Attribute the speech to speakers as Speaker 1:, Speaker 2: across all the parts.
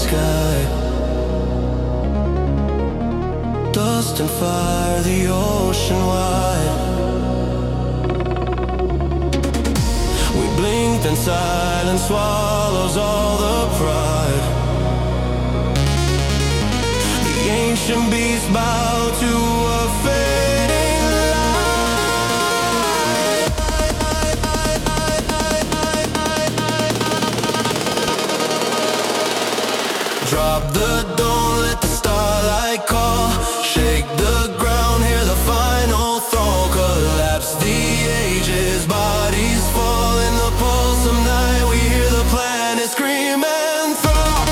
Speaker 1: sky. Dust and fire, the ocean wide. We blinked and silence swallows all the pride. The ancient beasts bow to a fading light. Drop the dawn, let the starlight call. Shake the ground, hear the final thrall. Collapse the ages, bodies fall in the pulse of night. We hear the planet scream and throb.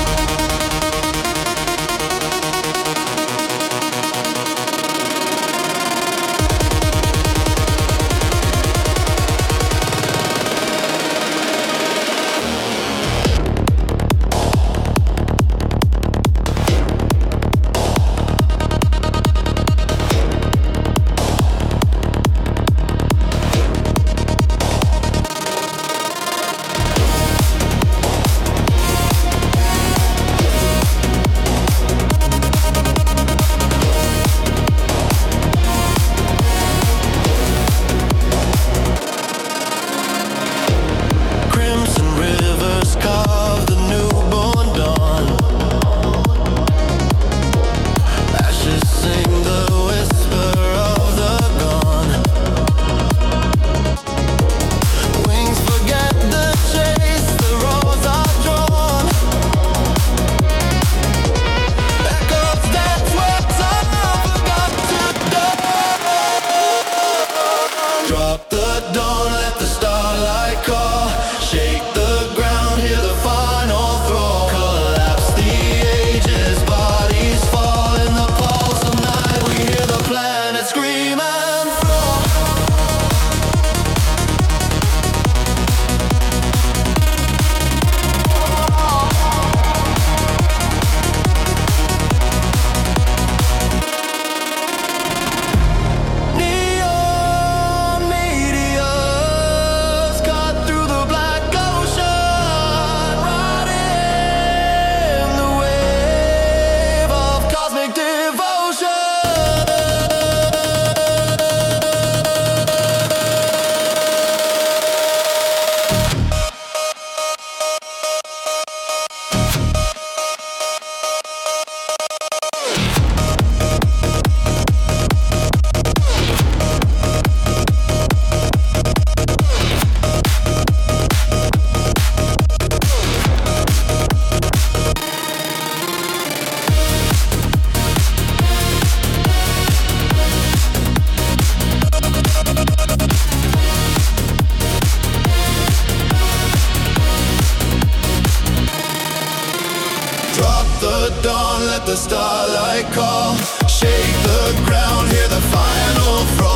Speaker 2: Dawn, let the starlight call. Shake the ground, hear the final throw.